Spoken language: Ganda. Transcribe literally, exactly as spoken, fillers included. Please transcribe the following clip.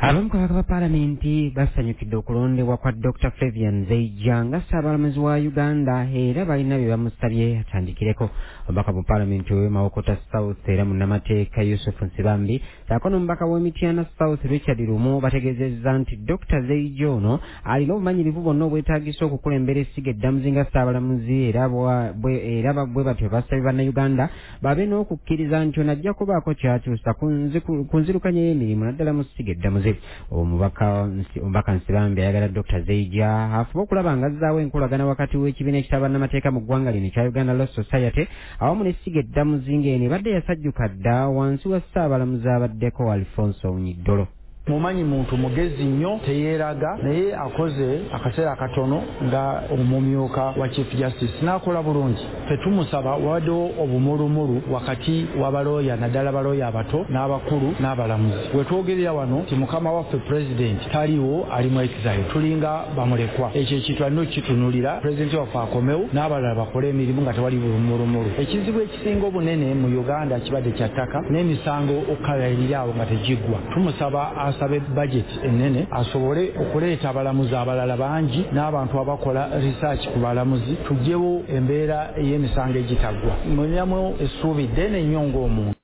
Abamu ku bakaba Paalamenti basanyukidde okulondebwa kwa Doctor Flavian Nzejja nga Ssaabalamuzi wa Uganda era balina bye bamusabye atandikireko. Omubaka mu Paalamenti w'e Mawokota South era munnamateeka Yusuf Nsibambi ssaako n'omubaka w'Emityana South Richard Lumu bategeezezza nti Doctor Nzejja ono alina obumanyirivu bwonna obwetaagisa okukulembera essiga eddamuzi nga Ssaabalamuzi era era bwe batyo basabye bannayuganda babe n'okukkiriza nti ono ajja kubaako ky'akyusa ku nzirukanya y'emirimu naddala mu ssiga eddamuzi. Omubaka omubaka Nsibambi ayagala Doctor Nzejja afuba okulaba nga azzaawo enkolagana wakati w'ekibiina ekitaba mu ggwanga lino ekya Uganda Law Society awamu n'essiga eddamuzi ng'eno ebadde yasajjuka dda wansi wa Ssaabalamuzi abaddeko Alfonso Onyiddolo. Mumanyi muntu mugezi nnyo teyeeraga naye akoze akaseera akatono nga omumyuka wa Chief Justice n'akola bulungi. Tetumusaba waddewo obumulumulu wakati w'abalooya naddala balooya abato n'abakulu n'abalamuzi. We twogerera wano ti mukama waffe President taliwo ali mu exile tulinga bamulekwa. Ekyo ekitwalina kitunulira President waffe akomewo n'abalala bakole emirimu nga tewali bulumulumulu. Ekizibu ekisinga obunene mu Uganda kibadde kya ttaka n'emisango okukalayirira awo nga tegiggwa. Tumusaba asabe budget enene asobole okuleeta abalamuzi abalala bangi n'abantu abakola research ku balamuzi tujjewo embeera ey'emisango egitaggwa. Mulinamu essuubi ddene nnyo ng'omuntu.